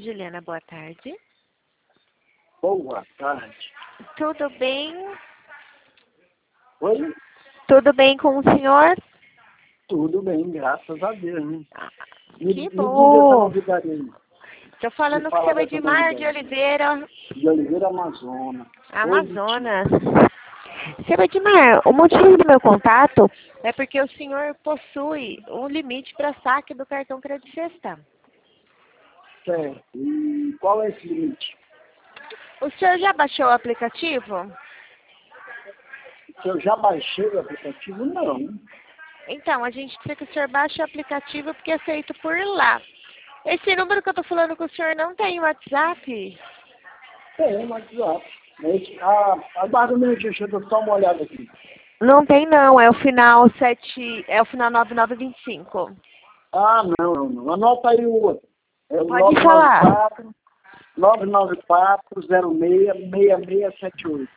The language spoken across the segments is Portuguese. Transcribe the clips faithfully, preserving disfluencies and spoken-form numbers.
Juliana, boa tarde. Boa tarde. Tudo bem? Oi? Tudo bem com o senhor? Tudo bem, graças a Deus, né? Ah, Me, que me diga essa bom. novidade aí. Estou falando Me com o fala seu dessa Edmar de novidade. Oliveira, De Oliveira, Amazonas. Amazonas. Seu Edmar, o motivo do meu contato é porque o senhor possui um limite para saque do cartão Crédito Sexta. Certo. E qual é esse limite? O senhor já baixou o aplicativo? Se eu já baixei o aplicativo, não. Então, a gente precisa que o senhor baixe o aplicativo porque é feito por lá. Esse número que eu estou falando com o senhor não tem WhatsApp? Tem, um WhatsApp. Mas, ah, aguarda um minutinho, deixa eu dar uma olhada aqui. Não tem não, é o final sete, é o final nove nove dois cinco. Ah, não, não, não. Anota aí o outro. É o Pode falar. nove nove quatro, zero seis, seis seis sete oito.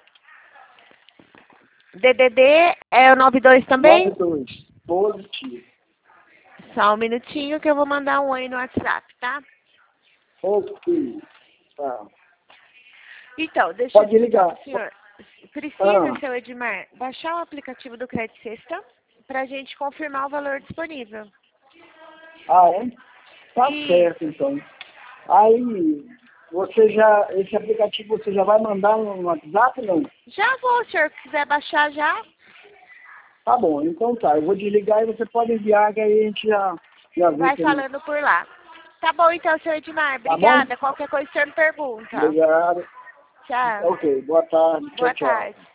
D D D é o nove dois também? nove dois. Positivo. Só um minutinho que eu vou mandar um oi no WhatsApp, tá? Ok. Tá. Então, deixa Pode eu explicar ligar. pro senhor. Precisa, Ah, seu Edmar, baixar o aplicativo do Crédito Sexta pra gente confirmar o valor disponível. ah, é? Tá E certo, então. Aí, você já, esse aplicativo você já vai mandar no WhatsApp, não? já vou, se o senhor quiser baixar já, Tá bom, então tá. Eu vou desligar e você pode enviar, que aí a gente já, já vê vai também. falando por lá. Tá bom então, seu Edmar. Tá bom? Obrigada. Qualquer coisa o senhor me pergunta. Obrigado. Tchau. Ok, boa tarde. Tchau, Boa tchau. tarde.